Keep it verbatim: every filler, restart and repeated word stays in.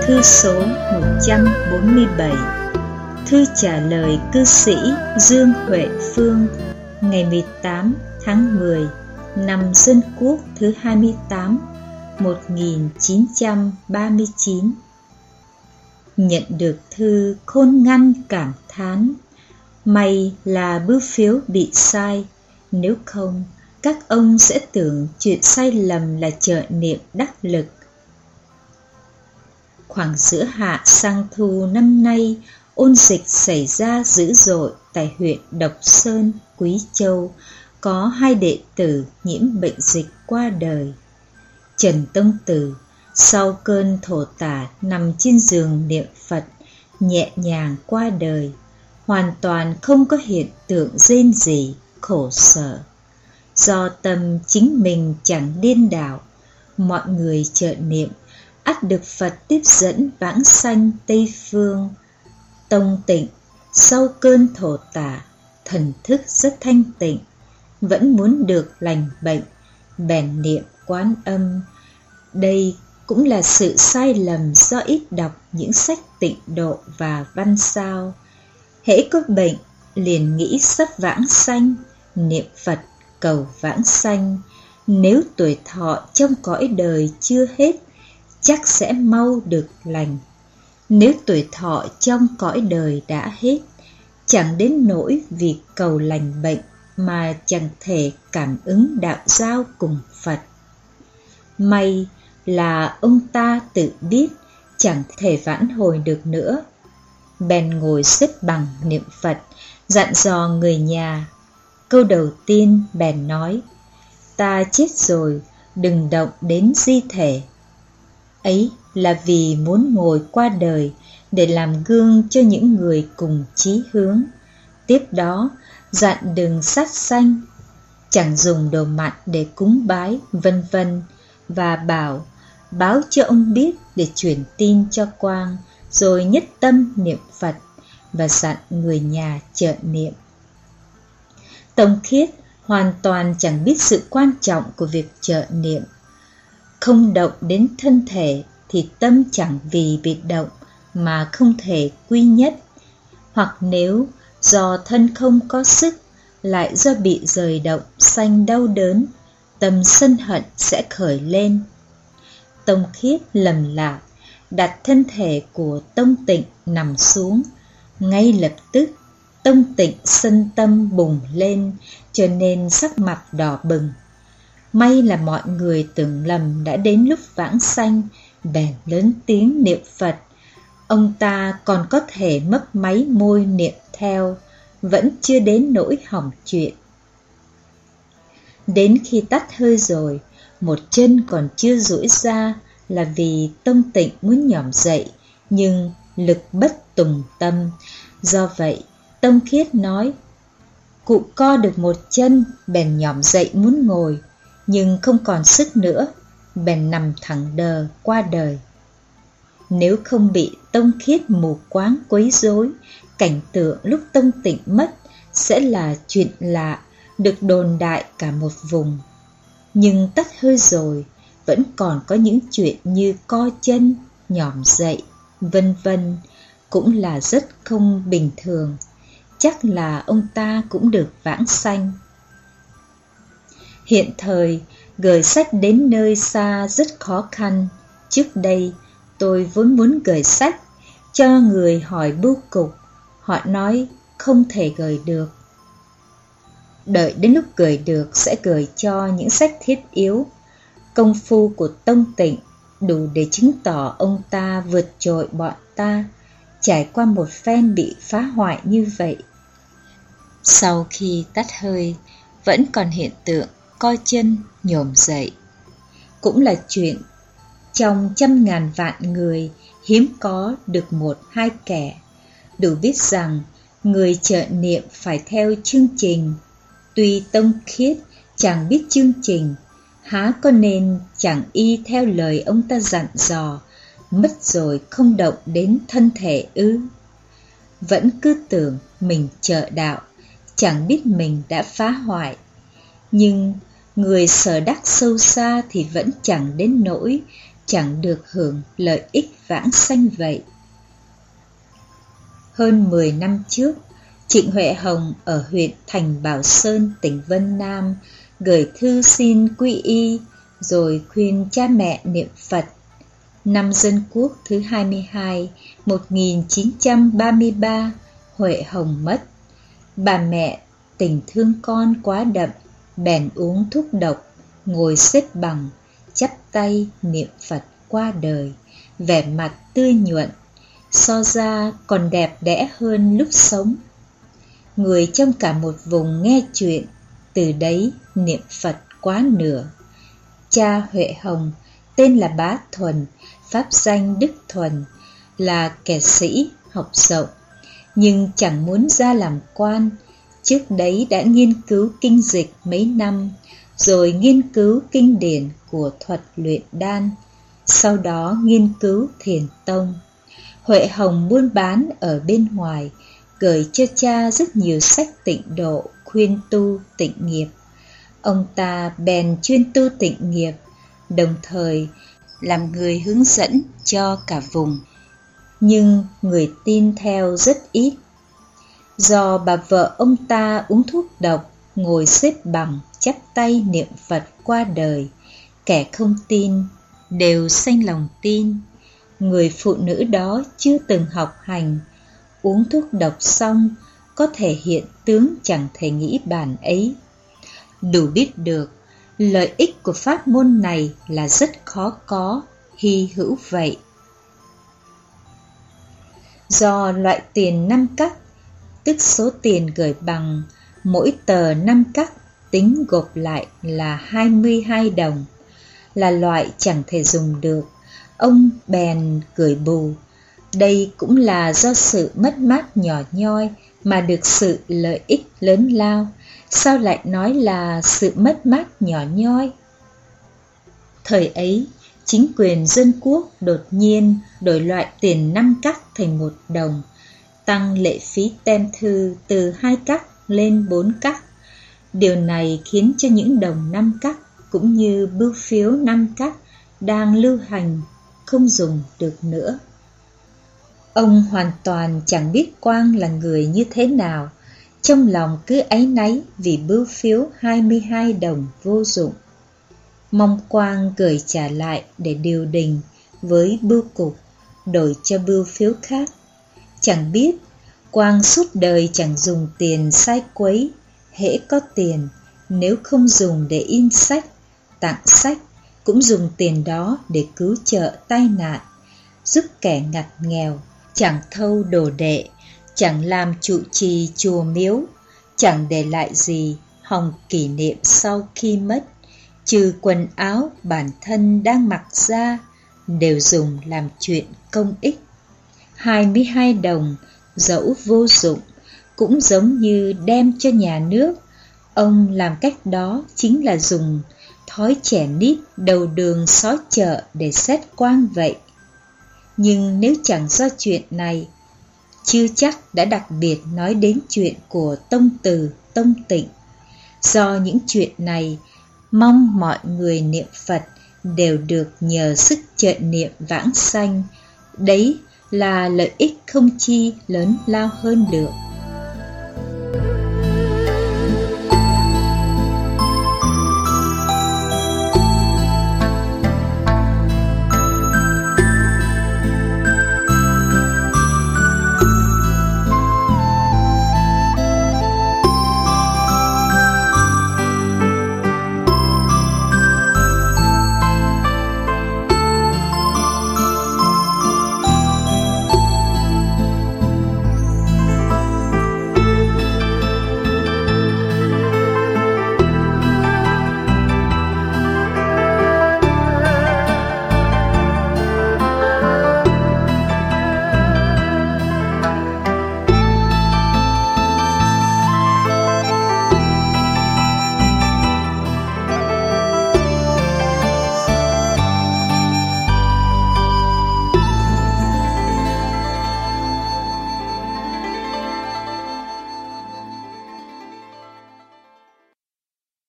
thư số một trăm bốn mươi bảy, thư trả lời cư sĩ Dương Huệ Phương ngày mười tám tháng mười năm Dân Quốc thứ hai mươi tám, một nghìn chín trăm ba mươi chín. Nhận được thư khôn ngăn cảm thán, may là bưu phiếu bị sai, nếu không các ông sẽ tưởng chuyện sai lầm là trợ niệm đắc lực. Khoảng giữa hạ sang thu năm nay, ôn dịch xảy ra dữ dội tại huyện Độc Sơn, Quý Châu, có hai đệ tử nhiễm bệnh dịch qua đời. Trần Tông Tử sau cơn thổ tả nằm trên giường niệm Phật, nhẹ nhàng qua đời, hoàn toàn không có hiện tượng rên rỉ, khổ sở. Do tâm chính mình chẳng điên đảo, mọi người trợ niệm, ắt được Phật tiếp dẫn vãng sanh Tây Phương. Tông Tịnh sau cơn thổ tả, thần thức rất thanh tịnh, vẫn muốn được lành bệnh, bèn niệm Quán Âm. Đây cũng là sự sai lầm do ít đọc những sách tịnh độ và văn sao. Hễ có bệnh liền nghĩ sắp vãng sanh, niệm Phật cầu vãng sanh. Nếu tuổi thọ trong cõi đời chưa hết, chắc sẽ mau được lành. Nếu tuổi thọ trong cõi đời đã hết, chẳng đến nỗi vì cầu lành bệnh mà chẳng thể cảm ứng đạo giao cùng Phật. May là ông ta tự biết chẳng thể vãn hồi được nữa, bèn ngồi xếp bằng niệm Phật, dặn dò người nhà. Câu đầu tiên bèn nói: ta chết rồi, đừng động đến di thể. Ấy là vì muốn ngồi qua đời để làm gương cho những người cùng chí hướng. Tiếp đó dặn đừng sát sanh, chẳng dùng đồ mặn để cúng bái, vân vân, và bảo báo cho ông biết để truyền tin cho Quang, rồi nhất tâm niệm Phật và dặn người nhà trợ niệm. Tông Khiết hoàn toàn chẳng biết sự quan trọng của việc trợ niệm. Không động đến thân thể thì tâm chẳng vì bị động mà không thể quy nhất, hoặc nếu do thân không có sức, lại do bị rời động sanh đau đớn, tâm sân hận sẽ khởi lên. Tông Khiết lầm lạc đặt thân thể của Tông Tịnh nằm xuống, ngay lập tức Tông Tịnh sân tâm bùng lên, cho nên sắc mặt đỏ bừng. May là mọi người tưởng lầm đã đến lúc vãng sanh, bèn lớn tiếng niệm Phật. Ông ta còn có thể mấp máy môi niệm theo, vẫn chưa đến nỗi hỏng chuyện. Đến khi tắt hơi rồi, một chân còn chưa duỗi ra, là vì Tông Tịnh muốn nhỏm dậy, nhưng lực bất tùng tâm. Do vậy, Tông Khiết nói: cụ co được một chân, bèn nhỏm dậy muốn ngồi, nhưng không còn sức nữa, bèn nằm thẳng đờ qua đời. Nếu không bị Tông Khiết mù quáng quấy rối, cảnh tượng lúc Tông Tịnh mất sẽ là chuyện lạ, được đồn đại cả một vùng. Nhưng tắt hơi rồi, vẫn còn có những chuyện như co chân, nhỏm dậy, vân vân, cũng là rất không bình thường. Chắc là ông ta cũng được vãng sanh. Hiện thời, gửi sách đến nơi xa rất khó khăn. Trước đây, tôi vốn muốn gửi sách, cho người hỏi bưu cục, họ nói không thể gửi được. Đợi đến lúc gửi được sẽ gửi cho những sách thiết yếu. Công phu của Tông Tịnh đủ để chứng tỏ ông ta vượt trội bọn ta, trải qua một phen bị phá hoại như vậy. Sau khi tắt hơi, vẫn còn hiện tượng co chân, nhổm dậy. Cũng là chuyện trong trăm ngàn vạn người hiếm có được một hai kẻ. Đủ biết rằng người trợ niệm phải theo chương trình. Tuy Tông Khiết chẳng biết chương trình, há có nên chẳng y theo lời ông ta dặn dò, mất rồi không động đến thân thể ư? Vẫn cứ tưởng mình trợ đạo, chẳng biết mình đã phá hoại. Nhưng người sở đắc sâu xa thì vẫn chẳng đến nỗi chẳng được hưởng lợi ích vãng sanh vậy. Hơn mười năm trước, Trịnh Huệ Hồng ở huyện Thành Bảo Sơn, tỉnh Vân Nam gửi thư xin quy y, rồi khuyên cha mẹ niệm Phật. Năm Dân Quốc thứ hai mươi hai, một nghìn chín trăm ba mươi ba, Huệ Hồng mất. Bà mẹ tình thương con quá đậm, bèn uống thuốc độc, ngồi xếp bằng, chắp tay niệm Phật qua đời, vẻ mặt tươi nhuận, so ra còn đẹp đẽ hơn lúc sống. Người trong cả một vùng nghe chuyện, từ đấy niệm Phật quá nửa. Cha Huệ Hồng tên là Bá Thuần, pháp danh Đức Thuần, là kẻ sĩ học rộng, nhưng chẳng muốn ra làm quan. Trước đấy đã nghiên cứu kinh dịch mấy năm, rồi nghiên cứu kinh điển của thuật luyện đan, sau đó nghiên cứu thiền tông. Huệ Hồng buôn bán ở bên ngoài, gửi cho cha rất nhiều sách tịnh độ, khuyên tu tịnh nghiệp. Ông ta bèn chuyên tu tịnh nghiệp, đồng thời làm người hướng dẫn cho cả vùng. Nhưng người tin theo rất ít. Do bà vợ ông ta uống thuốc độc, ngồi xếp bằng, chắp tay niệm Phật qua đời, kẻ không tin đều sanh lòng tin. Người phụ nữ đó chưa từng học hành, uống thuốc độc xong có thể hiện tướng chẳng thể nghĩ bàn ấy. Đủ biết được lợi ích của pháp môn này là rất khó có, hy hữu vậy. Do loại tiền năm cắc, tức số tiền gửi bằng mỗi tờ năm cắc tính gộp lại là hai mươi hai đồng, là loại chẳng thể dùng được, ông bèn gửi bù. Đây cũng là do sự mất mát nhỏ nhoi mà được sự lợi ích lớn lao. Sao lại nói là sự mất mát nhỏ nhoi? Thời ấy, chính quyền dân quốc đột nhiên đổi loại tiền năm cắc thành một đồng, tăng lệ phí tem thư từ hai cắc lên bốn cắc. Điều này khiến cho những đồng năm cắc cũng như bưu phiếu năm cắc đang lưu hành không dùng được nữa. Ông hoàn toàn chẳng biết Quang là người như thế nào, trong lòng cứ áy náy vì bưu phiếu hai mươi hai đồng vô dụng. Mong Quang gửi trả lại để điều đình với bưu cục, đổi cho bưu phiếu khác. Chẳng biết Quang suốt đời chẳng dùng tiền sai quấy, hễ có tiền, nếu không dùng để in sách, tặng sách, cũng dùng tiền đó để cứu trợ tai nạn, giúp kẻ ngặt nghèo, chẳng thâu đồ đệ, chẳng làm trụ trì chùa miếu, chẳng để lại gì hòng kỷ niệm sau khi mất, trừ quần áo bản thân đang mặc ra, đều dùng làm chuyện công ích. hai mươi hai đồng dẫu vô dụng, cũng giống như đem cho nhà nước. Ông làm cách đó chính là dùng thói trẻ nít đầu đường xó chợ để xét Quang vậy. Nhưng nếu chẳng do chuyện này, chưa chắc đã đặc biệt nói đến chuyện của Tông Từ, Tông Tịnh. Do những chuyện này, mong mọi người niệm Phật đều được nhờ sức trợ niệm vãng sanh. Đấy là lợi ích không chi lớn lao hơn được.